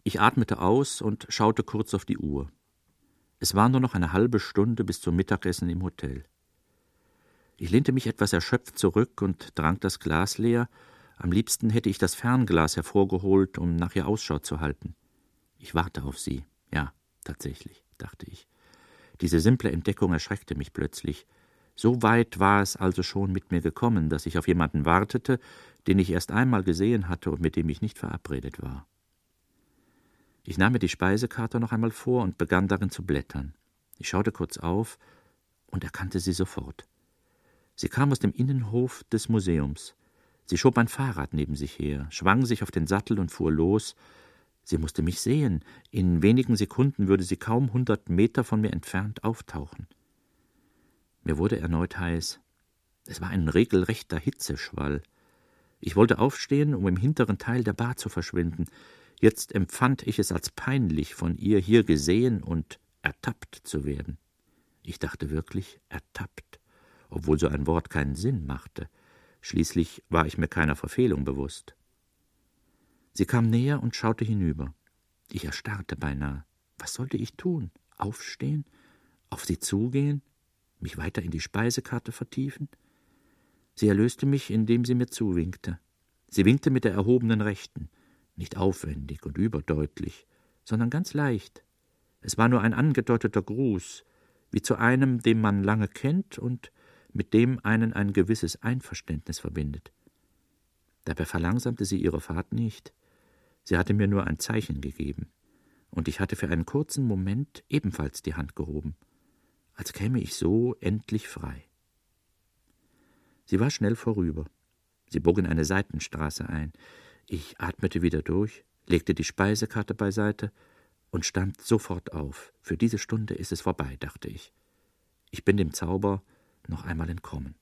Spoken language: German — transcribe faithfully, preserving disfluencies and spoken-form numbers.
Ich atmete aus und schaute kurz auf die Uhr. Es war nur noch eine halbe Stunde bis zum Mittagessen im Hotel. Ich lehnte mich etwas erschöpft zurück und trank das Glas leer. Am liebsten hätte ich das Fernglas hervorgeholt, um nach ihr Ausschau zu halten. Ich warte auf sie. Ja, tatsächlich, dachte ich. Diese simple Entdeckung erschreckte mich plötzlich. So weit war es also schon mit mir gekommen, dass ich auf jemanden wartete, den ich erst einmal gesehen hatte und mit dem ich nicht verabredet war. Ich nahm mir die Speisekarte noch einmal vor und begann darin zu blättern. Ich schaute kurz auf und erkannte sie sofort. Sie kam aus dem Innenhof des Museums. Sie schob ein Fahrrad neben sich her, schwang sich auf den Sattel und fuhr los. Sie musste mich sehen. In wenigen Sekunden würde sie kaum hundert Meter von mir entfernt auftauchen. Mir wurde erneut heiß. Es war ein regelrechter Hitzeschwall. Ich wollte aufstehen, um im hinteren Teil der Bar zu verschwinden. Jetzt empfand ich es als peinlich, von ihr hier gesehen und ertappt zu werden. Ich dachte wirklich ertappt, obwohl so ein Wort keinen Sinn machte. Schließlich war ich mir keiner Verfehlung bewusst. Sie kam näher und schaute hinüber. Ich erstarrte beinahe. Was sollte ich tun? Aufstehen? Auf sie zugehen? Mich weiter in die Speisekarte vertiefen? Sie erlöste mich, indem sie mir zuwinkte. Sie winkte mit der erhobenen Rechten. Nicht aufwendig und überdeutlich, sondern ganz leicht. Es war nur ein angedeuteter Gruß, wie zu einem, den man lange kennt und mit dem einen ein gewisses Einverständnis verbindet. Dabei verlangsamte sie ihre Fahrt nicht. Sie hatte mir nur ein Zeichen gegeben, und ich hatte für einen kurzen Moment ebenfalls die Hand gehoben, als käme ich so endlich frei. Sie war schnell vorüber. Sie bog in eine Seitenstraße ein. Ich atmete wieder durch, legte die Speisekarte beiseite und stand sofort auf. Für diese Stunde ist es vorbei, dachte ich. Ich bin dem Zauber noch einmal entkommen.